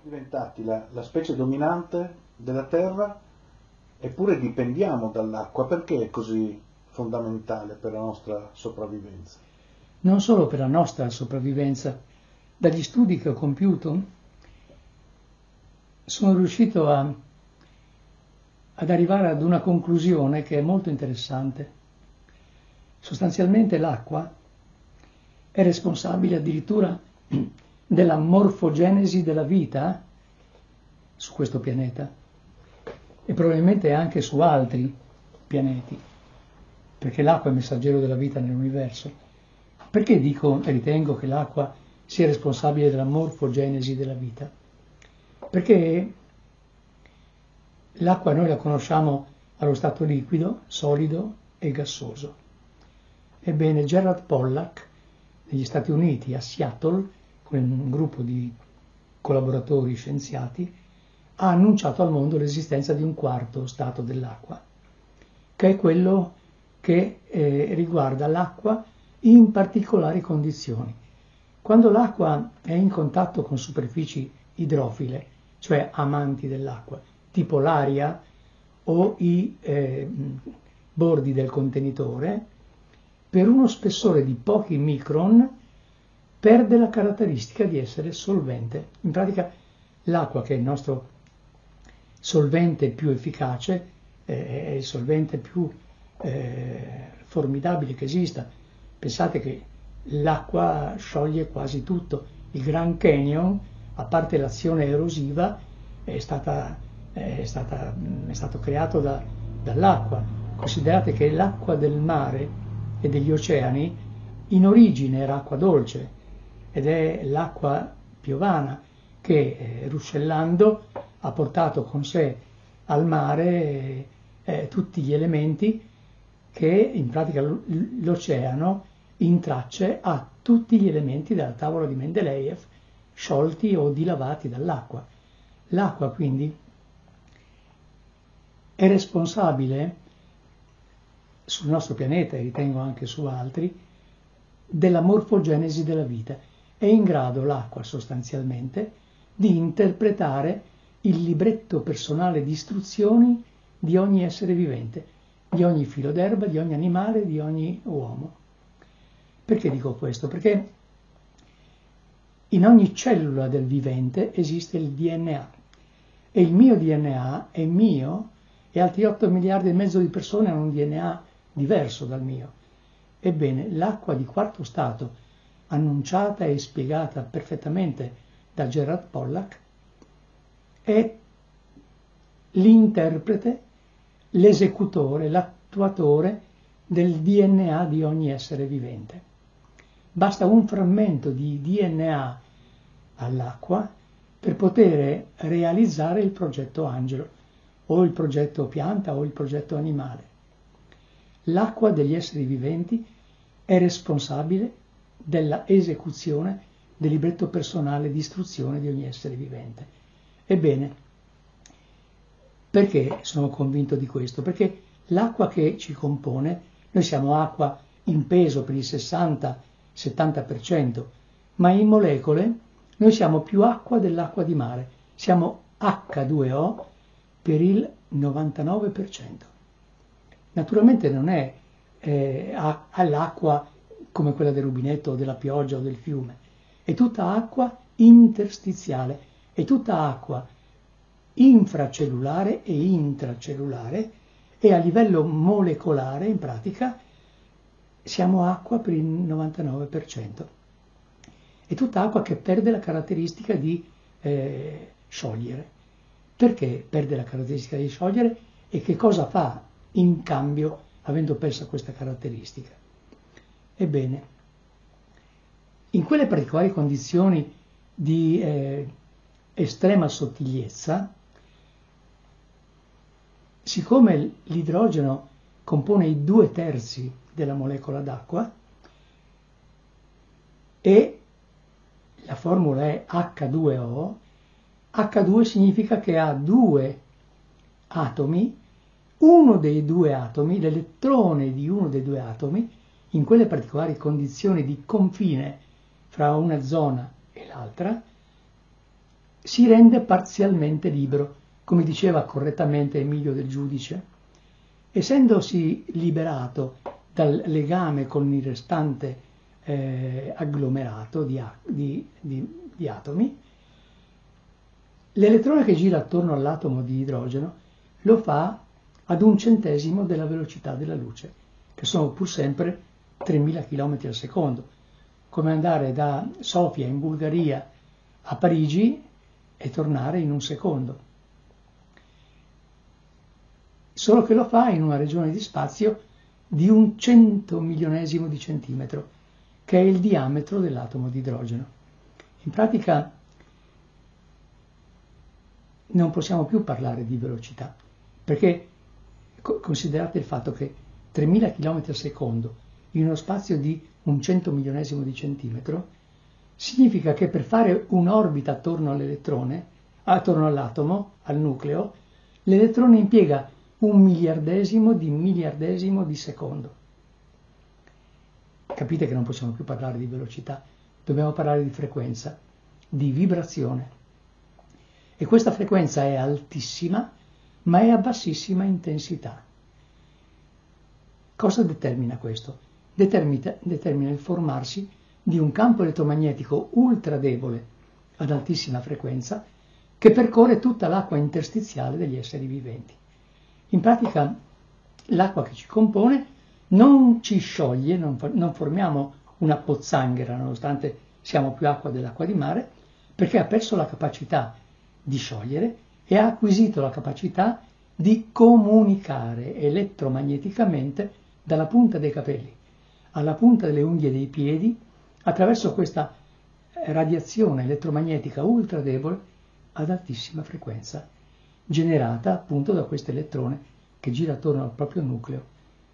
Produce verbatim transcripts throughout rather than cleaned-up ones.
diventati la, la specie dominante della Terra, eppure dipendiamo dall'acqua. Perché è così fondamentale per la nostra sopravvivenza? Non solo per la nostra sopravvivenza. Dagli studi che ho compiuto sono riuscito a, ad arrivare ad una conclusione che è molto interessante. Sostanzialmente l'acqua è responsabile addirittura della morfogenesi della vita su questo pianeta e probabilmente anche su altri pianeti, perché l'acqua è messaggero della vita nell'universo. Perché dico e ritengo che l'acqua sia responsabile della morfogenesi della vita? Perché l'acqua noi la conosciamo allo stato liquido, solido e gassoso. Ebbene, Gerald Pollack negli Stati Uniti, a Seattle, con un gruppo di collaboratori scienziati, ha annunciato al mondo l'esistenza di un quarto stato dell'acqua, che è quello che eh, riguarda l'acqua in particolari condizioni. Quando l'acqua è in contatto con superfici idrofile, cioè amanti dell'acqua, tipo l'aria o i eh, bordi del contenitore, per uno spessore di pochi micron perde la caratteristica di essere solvente. In pratica l'acqua, che è il nostro solvente più efficace, eh, è il solvente più eh, formidabile che esista. Pensate che l'acqua scioglie quasi tutto. Il Grand Canyon, a parte l'azione erosiva, è, stata, è, stata, è stato creato da, dall'acqua. Considerate che l'acqua del mare e degli oceani in origine era acqua dolce ed è l'acqua piovana che eh, ruscellando ha portato con sé al mare eh, tutti gli elementi che in pratica l'oceano in tracce ha tutti gli elementi della tavola di Mendeleev sciolti o dilavati dall'acqua. L'acqua quindi è responsabile sul nostro pianeta e ritengo anche su altri della morfogenesi della vita. È in grado l'acqua sostanzialmente di interpretare il libretto personale di istruzioni di ogni essere vivente, di ogni filo d'erba, di ogni animale, di ogni uomo. Perché dico questo? Perché in ogni cellula del vivente esiste il D N A e il mio D N A è mio e altri otto miliardi e mezzo di persone hanno un D N A diverso dal mio. Ebbene, l'acqua di quarto stato, annunciata e spiegata perfettamente da Gerald Pollack, è l'interprete, l'esecutore, l'attuatore del D N A di ogni essere vivente. Basta un frammento di D N A all'acqua per poter realizzare il progetto angelo, o il progetto pianta, o il progetto animale. L'acqua degli esseri viventi è responsabile della esecuzione del libretto personale di istruzione di ogni essere vivente. Ebbene, perché sono convinto di questo? Perché l'acqua che ci compone, noi siamo acqua in peso per il sessanta settanta per cento, ma in molecole noi siamo più acqua dell'acqua di mare, siamo acca due o per il novantanove per cento. Naturalmente non è eh, all'acqua come quella del rubinetto o della pioggia o del fiume, è tutta acqua interstiziale, è tutta acqua infracellulare e intracellulare e a livello molecolare in pratica siamo acqua per il novantanove per cento. È tutta acqua che perde la caratteristica di eh, sciogliere. Perché perde la caratteristica di sciogliere e che cosa fa in cambio avendo perso questa caratteristica? Ebbene, in quelle particolari condizioni di eh, estrema sottigliezza, siccome l'idrogeno compone i due terzi della molecola d'acqua e la formula è acca due o, acca due significa che ha due atomi, uno dei due atomi, l'elettrone di uno dei due atomi, in quelle particolari condizioni di confine fra una zona e l'altra, si rende parzialmente libero, come diceva correttamente Emilio Del Giudice. Essendosi liberato dal legame con il restante eh, agglomerato di, di, di, di atomi, l'elettrone che gira attorno all'atomo di idrogeno lo fa ad un centesimo della velocità della luce, che sono pur sempre tremila chilometri al secondo, come andare da Sofia in Bulgaria a Parigi e tornare in un secondo. Solo che lo fa in una regione di spazio di un centomilionesimo di centimetro, che è il diametro dell'atomo di idrogeno. In pratica non possiamo più parlare di velocità, perché considerate il fatto che tremila chilometri al secondo in uno spazio di un centomilionesimo di centimetro significa che per fare un'orbita attorno all'elettrone, attorno all'atomo, al nucleo, l'elettrone impiega un miliardesimo di miliardesimo di secondo. Capite che non possiamo più parlare di velocità, dobbiamo parlare di frequenza, di vibrazione. E questa frequenza è altissima, ma è a bassissima intensità. Cosa determina questo? Determina, determina il formarsi di un campo elettromagnetico ultra debole ad altissima frequenza che percorre tutta l'acqua interstiziale degli esseri viventi. In pratica l'acqua che ci compone non ci scioglie, non, non formiamo una pozzanghera nonostante siamo più acqua dell'acqua di mare, perché ha perso la capacità di sciogliere e ha acquisito la capacità di comunicare elettromagneticamente dalla punta dei capelli alla punta delle unghie dei piedi attraverso questa radiazione elettromagnetica ultra debole ad altissima frequenza, generata appunto da questo elettrone che gira attorno al proprio nucleo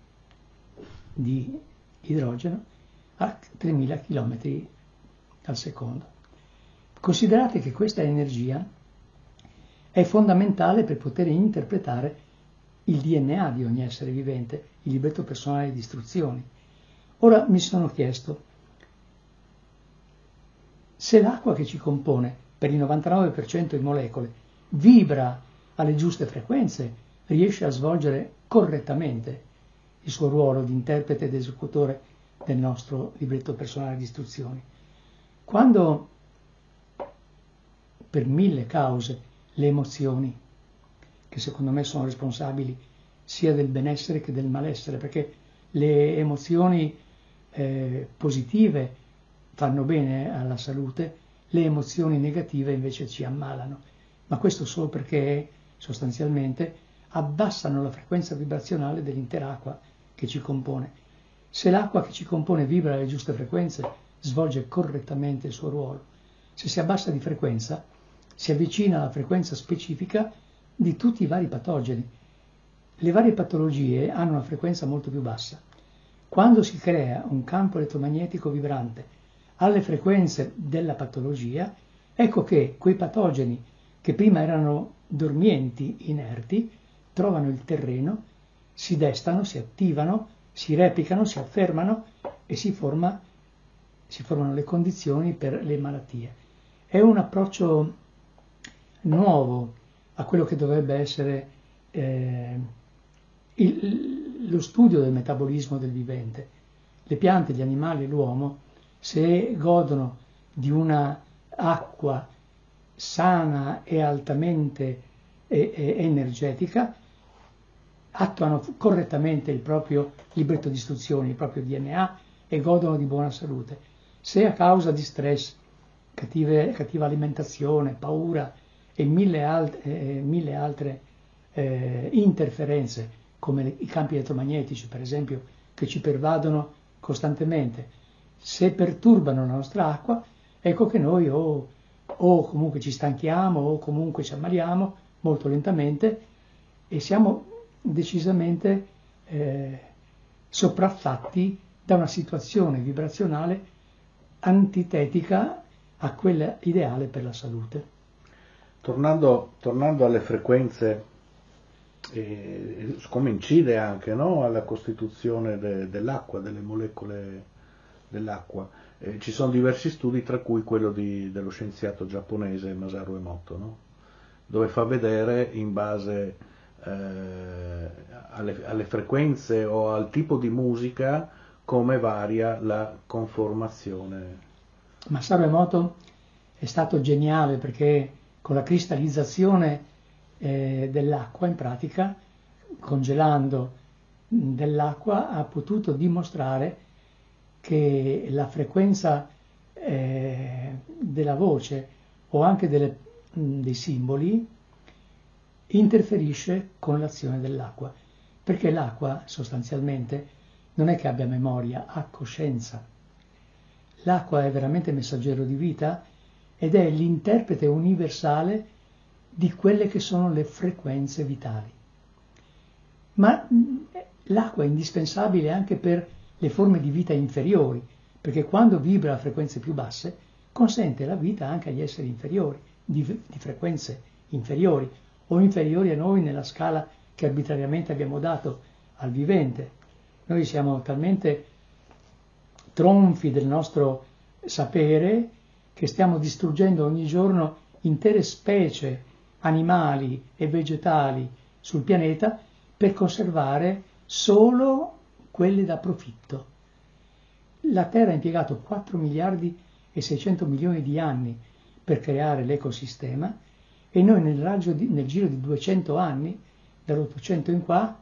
di idrogeno a tremila chilometri al secondo. Considerate che questa energia è fondamentale per poter interpretare il D N A di ogni essere vivente, il libretto personale di istruzioni. Ora mi sono chiesto, se l'acqua che ci compone, per il novantanove per cento di molecole, vibra alle giuste frequenze, riesce a svolgere correttamente il suo ruolo di interprete ed esecutore del nostro libretto personale di istruzioni. Quando, per mille cause, le emozioni, che secondo me sono responsabili sia del benessere che del malessere, perché le emozioni eh, positive fanno bene alla salute, le emozioni negative invece ci ammalano, ma questo solo perché sostanzialmente abbassano la frequenza vibrazionale dell'intera acqua che ci compone. Se l'acqua che ci compone vibra alle giuste frequenze, svolge correttamente il suo ruolo. Se si abbassa di frequenza, si avvicina alla frequenza specifica di tutti i vari patogeni. Le varie patologie hanno una frequenza molto più bassa. Quando si crea un campo elettromagnetico vibrante alle frequenze della patologia, ecco che quei patogeni che prima erano dormienti, inerti, trovano il terreno, si destano, si attivano, si replicano, si affermano e si, forma, si formano le condizioni per le malattie. È un approccio nuovo a quello che dovrebbe essere eh, il, lo studio del metabolismo del vivente. Le piante, gli animali e l'uomo, se godono di una acqua sana e altamente e, e energetica, attuano correttamente il proprio libretto di istruzioni, il proprio D N A e godono di buona salute. Se a causa di stress, cattive, cattiva alimentazione, paura e mille, alt- eh, mille altre eh, interferenze, come le, i campi elettromagnetici, per esempio, che ci pervadono costantemente, se perturbano la nostra acqua, ecco che noi o, o comunque ci stanchiamo o comunque ci ammaliamo molto lentamente e siamo decisamente eh, sopraffatti da una situazione vibrazionale antitetica a quella ideale per la salute. Tornando, tornando alle frequenze, eh, come incide anche, no, alla costituzione de, dell'acqua, delle molecole dell'acqua, Eh, ci sono diversi studi, tra cui quello di, dello scienziato giapponese Masaru Emoto, no? Dove fa vedere in base eh, alle, alle frequenze o al tipo di musica come varia la conformazione. Masaru Emoto è stato geniale perché con la cristallizzazione eh, dell'acqua, in pratica, congelando dell'acqua, ha potuto dimostrare che la frequenza eh, della voce o anche delle, mh, dei simboli interferisce con l'azione dell'acqua, perché l'acqua sostanzialmente non è che abbia memoria, ha coscienza. L'acqua è veramente messaggero di vita ed è l'interprete universale di quelle che sono le frequenze vitali. Ma l'acqua è indispensabile anche per le forme di vita inferiori, perché quando vibra a frequenze più basse consente la vita anche agli esseri inferiori, di, di frequenze inferiori o inferiori a noi nella scala che arbitrariamente abbiamo dato al vivente. Noi siamo talmente tronfi del nostro sapere che stiamo distruggendo ogni giorno intere specie animali e vegetali sul pianeta per conservare solo quelle da profitto. La Terra ha impiegato quattro miliardi e seicento milioni di anni per creare l'ecosistema e noi nel, raggio di, nel giro di duecento anni, dall'Ottocento in qua,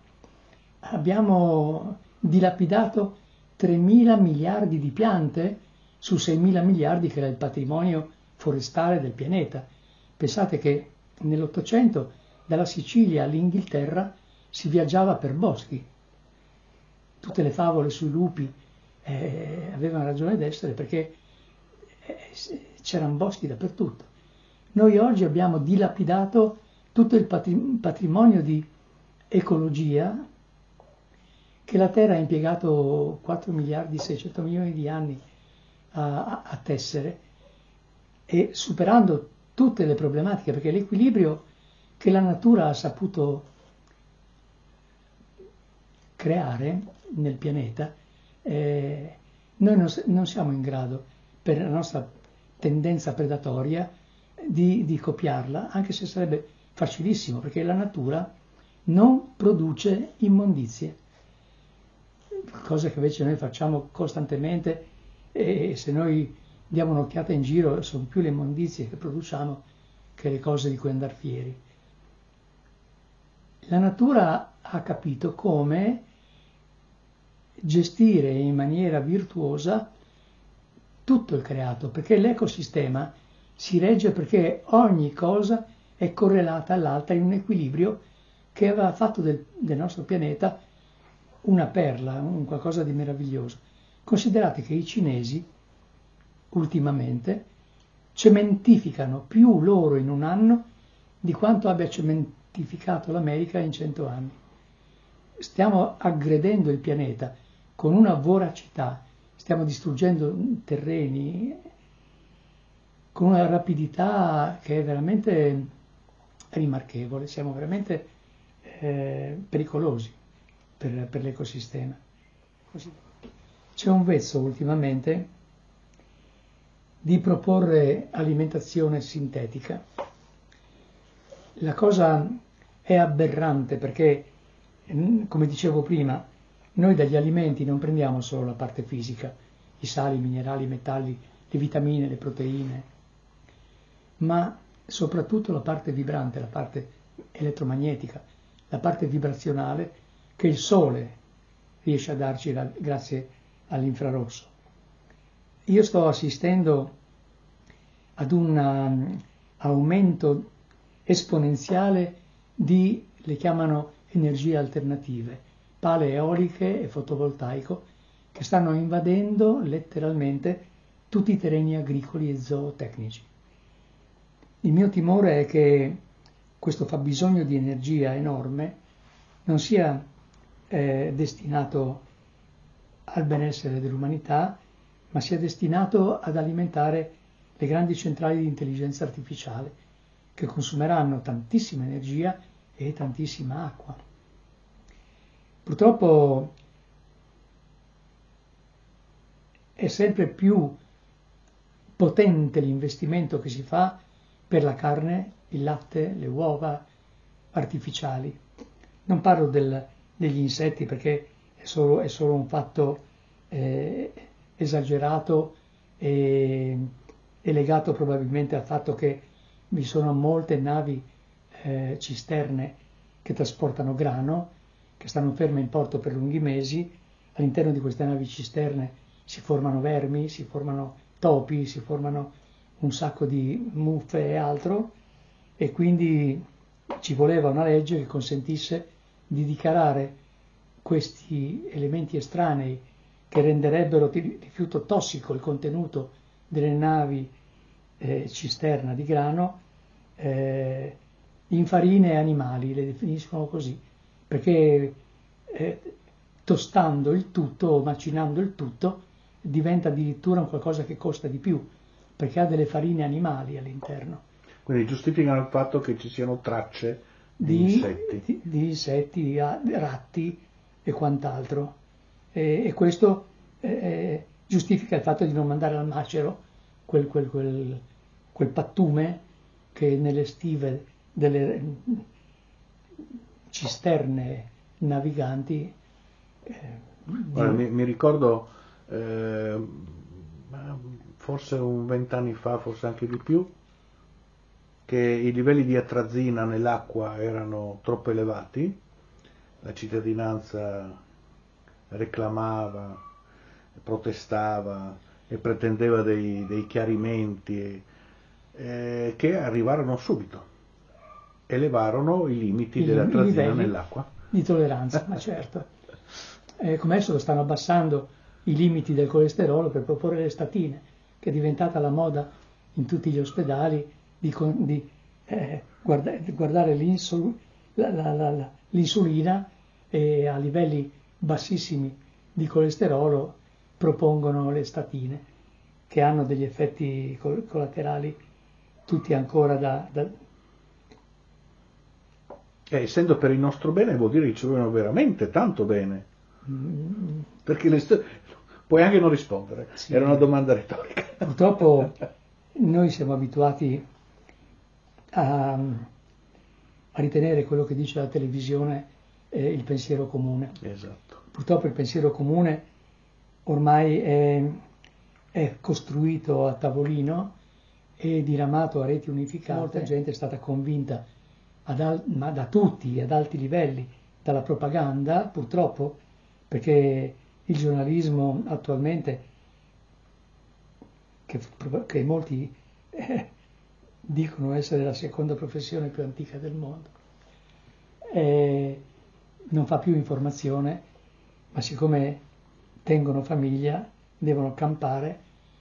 abbiamo dilapidato tremila miliardi di piante su seimila miliardi che era il patrimonio forestale del pianeta. Pensate che nell'Ottocento dalla Sicilia all'Inghilterra si viaggiava per boschi. Tutte le favole sui lupi eh, avevano ragione d'essere perché eh, c'erano boschi dappertutto. Noi oggi abbiamo dilapidato tutto il patrimonio di ecologia che la Terra ha impiegato quattro miliardi e seicento milioni di anni a, a tessere, e superando tutte le problematiche, perché l'equilibrio che la natura ha saputo creare nel pianeta, eh, noi non, non siamo in grado, per la nostra tendenza predatoria, di, di copiarla, anche se sarebbe facilissimo, perché la natura non produce immondizie, cosa che invece noi facciamo costantemente, e se noi diamo un'occhiata in giro sono più le immondizie che produciamo che le cose di cui andar fieri. La natura ha capito come gestire in maniera virtuosa tutto il creato, perché l'ecosistema si regge perché ogni cosa è correlata all'altra in un equilibrio che aveva fatto del, del nostro pianeta una perla, un qualcosa di meraviglioso. Considerate che i cinesi ultimamente cementificano più loro in un anno di quanto abbia cementificato l'America in cento anni. Stiamo aggredendo il pianeta con una voracità, stiamo distruggendo terreni con una rapidità che è veramente rimarchevole, siamo veramente eh, pericolosi per, per l'ecosistema. Così. C'è un vezzo ultimamente di proporre alimentazione sintetica. La cosa è aberrante perché, come dicevo prima, noi dagli alimenti non prendiamo solo la parte fisica, i sali, i minerali, i metalli, le vitamine, le proteine, ma soprattutto la parte vibrante, la parte elettromagnetica, la parte vibrazionale che il Sole riesce a darci la, grazie all'infrarosso. Io sto assistendo ad un um, aumento esponenziale di, le chiamano energie alternative, pale eoliche e fotovoltaico, che stanno invadendo letteralmente tutti i terreni agricoli e zootecnici. Il mio timore è che questo fabbisogno di energia enorme non sia eh, destinato al benessere dell'umanità, ma sia destinato ad alimentare le grandi centrali di intelligenza artificiale che consumeranno tantissima energia e tantissima acqua. Purtroppo è sempre più potente l'investimento che si fa per la carne, il latte, le uova artificiali. Non parlo del, degli insetti perché è solo, è solo un fatto eh, esagerato e, e legato probabilmente al fatto che vi sono molte navi eh, cisterne che trasportano grano, che stanno ferme in porto per lunghi mesi. All'interno di queste navi cisterne si formano vermi, si formano topi, si formano un sacco di muffe e altro, e quindi ci voleva una legge che consentisse di dichiarare questi elementi estranei che renderebbero di rifiuto tossico il contenuto delle navi eh, cisterna di grano eh, in farine animali, le definiscono così, perché eh, tostando il tutto o macinando il tutto diventa addirittura un qualcosa che costa di più, perché ha delle farine animali all'interno. Quindi giustificano il fatto che ci siano tracce di, di insetti. Di, di insetti, di ratti e quant'altro. E, e questo eh, giustifica il fatto di non mandare al macero quel, quel, quel, quel pattume che nelle stive delle cisterne naviganti. Eh, Guarda, mi, mi ricordo eh, forse un vent'anni fa, forse anche di più, che i livelli di atrazina nell'acqua erano troppo elevati, la cittadinanza reclamava, protestava e pretendeva dei, dei chiarimenti eh, che arrivarono subito, elevarono i limiti I, dell'atrazina nell'acqua. Di tolleranza, ma certo. Eh, come adesso stanno abbassando i limiti del colesterolo per proporre le statine, che è diventata la moda in tutti gli ospedali di, di eh, guarda, guardare l'insul, la, la, la, l'insulina, e a livelli bassissimi di colesterolo propongono le statine, che hanno degli effetti collaterali tutti ancora da... da Eh, essendo per il nostro bene vuol dire che ci vogliono veramente tanto bene. Mm. Perché le st- puoi anche non rispondere, sì. Era una domanda retorica. Purtroppo noi siamo abituati a, a ritenere quello che dice la televisione eh, il pensiero comune. Esatto. Purtroppo il pensiero comune ormai è, è costruito a tavolino e diramato a reti unificate. Molta gente è stata convinta ad al- ma da tutti, ad alti livelli, dalla propaganda, purtroppo, perché il giornalismo attualmente, che, che molti eh, dicono essere la seconda professione più antica del mondo, eh, non fa più informazione, ma siccome tengono famiglia, devono campare,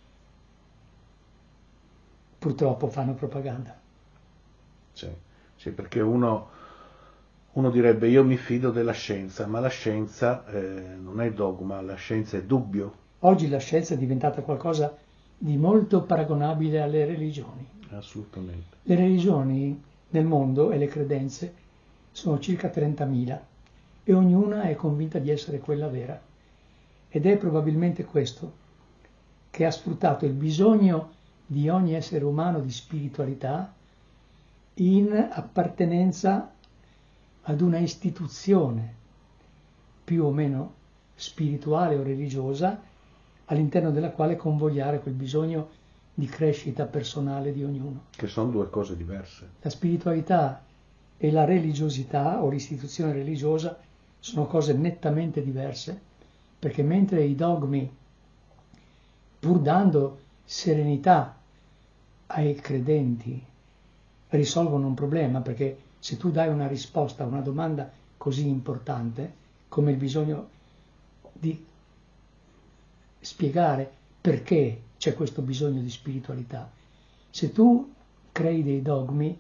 purtroppo fanno propaganda. Sì, sì, perché uno, uno direbbe io mi fido della scienza, ma la scienza eh, non è dogma, la scienza è dubbio. Oggi la scienza è diventata qualcosa di molto paragonabile alle religioni. Assolutamente. Le religioni nel mondo e le credenze sono circa trentamila e ognuna è convinta di essere quella vera. Ed è probabilmente questo che ha sfruttato il bisogno di ogni essere umano di spiritualità in appartenenza ad una istituzione più o meno spirituale o religiosa, all'interno della quale convogliare quel bisogno di crescita personale di ognuno. Che sono due cose diverse. La spiritualità e la religiosità o l'istituzione religiosa sono cose nettamente diverse, perché mentre i dogmi, pur dando serenità ai credenti, risolvono un problema, perché se tu dai una risposta a una domanda così importante come il bisogno di spiegare perché c'è questo bisogno di spiritualità, se tu crei dei dogmi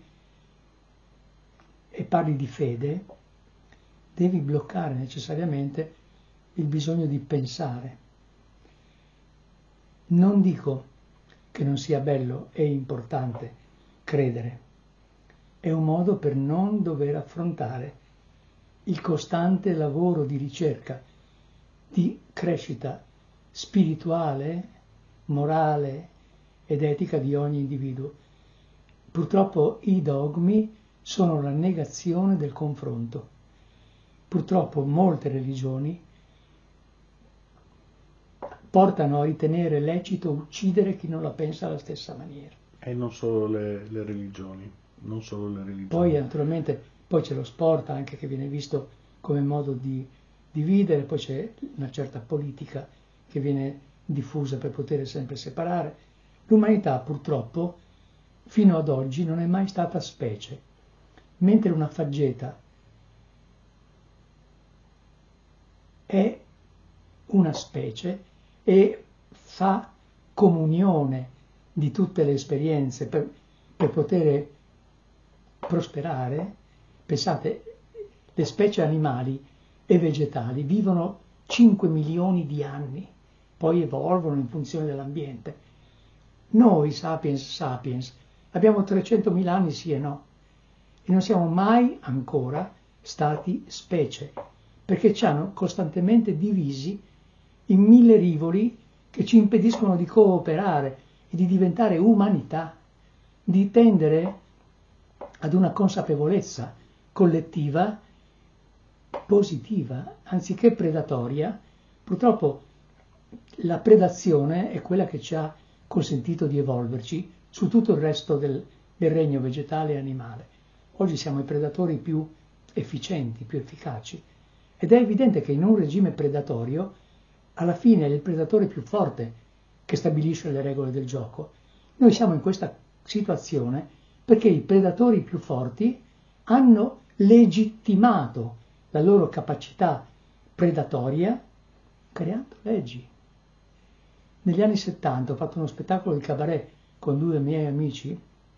e parli di fede, devi bloccare necessariamente il bisogno di pensare. Non dico che non sia bello e importante credere, è un modo per non dover affrontare il costante lavoro di ricerca, di crescita spirituale, morale ed etica di ogni individuo. Purtroppo i dogmi sono la negazione del confronto. Purtroppo molte religioni portano a ritenere lecito uccidere chi non la pensa alla stessa maniera. E non solo le, le religioni, non solo le religioni. Poi naturalmente poi c'è lo sport anche che viene visto come modo di dividere, poi c'è una certa politica che viene diffusa per poter sempre separare. L'umanità purtroppo fino ad oggi non è mai stata specie, mentre una faggeta è una specie e fa comunione di tutte le esperienze per, per poter prosperare. Pensate, le specie animali e vegetali vivono cinque milioni di anni, poi evolvono in funzione dell'ambiente. Noi, sapiens sapiens, abbiamo trecentomila anni sì e no, e non siamo mai ancora stati specie, perché ci hanno costantemente divisi in mille rivoli che ci impediscono di cooperare e di diventare umanità, di tendere ad una consapevolezza collettiva positiva, anziché predatoria. Purtroppo la predazione è quella che ci ha consentito di evolverci su tutto il resto del, del regno vegetale e animale. Oggi siamo i predatori più efficienti, più efficaci, ed è evidente che in un regime predatorio alla fine è il predatore più forte che stabilisce le regole del gioco. Noi siamo in questa situazione perché i predatori più forti hanno legittimato la loro capacità predatoria creando leggi. Negli anni settanta ho fatto uno spettacolo di cabaret con due miei amici,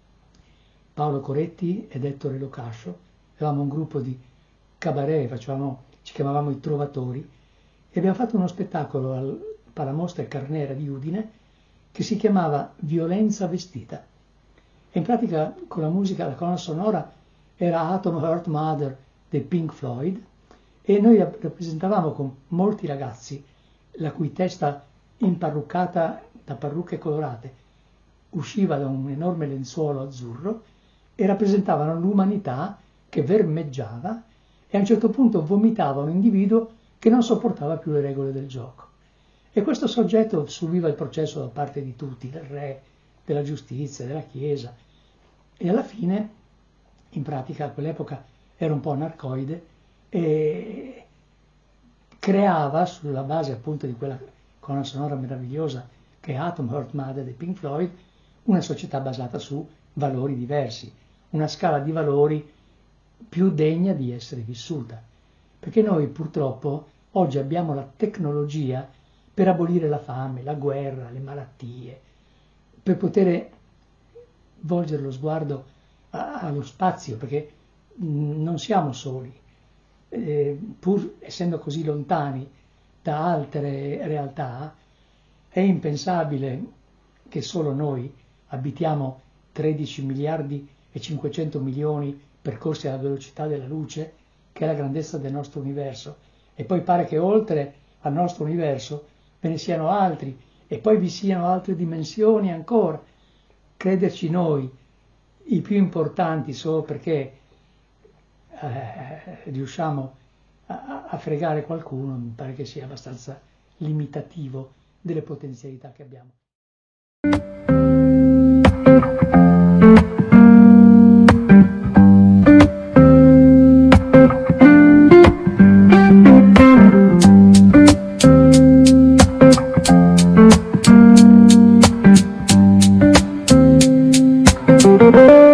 Paolo Coretti ed Ettore Locascio. Avevamo un gruppo di cabaret, facevamo, ci chiamavamo i Trovatori, e abbiamo fatto uno spettacolo al Palamostra Carnera di Udine che si chiamava Violenza vestita. E in pratica con la musica, la colonna sonora era Atom Heart Mother dei Pink Floyd, e noi rappresentavamo con molti ragazzi la cui testa imparruccata da parrucche colorate usciva da un enorme lenzuolo azzurro e rappresentavano l'umanità che vermeggiava e a un certo punto vomitava un individuo che non sopportava più le regole del gioco. E questo soggetto subiva il processo da parte di tutti, del re, della giustizia, della Chiesa, e alla fine, in pratica a quell'epoca era un po' anarcoide e creava, sulla base appunto di quella colonna sonora meravigliosa che è Atom Heart Mother dei Pink Floyd, una società basata su valori diversi, una scala di valori più degna di essere vissuta. Perché noi purtroppo oggi abbiamo la tecnologia per abolire la fame, la guerra, le malattie, per poter volgere lo sguardo a, allo spazio, perché non siamo soli, eh, pur essendo così lontani da altre realtà, è impensabile che solo noi abitiamo tredici miliardi e cinquecento milioni percorsi alla velocità della luce, che è la grandezza del nostro universo, e poi pare che oltre al nostro universo ve ne siano altri, e poi vi siano altre dimensioni ancora. Crederci noi i più importanti solo perché eh, riusciamo a, a fregare qualcuno mi pare che sia abbastanza limitativo delle potenzialità che abbiamo. Thank you.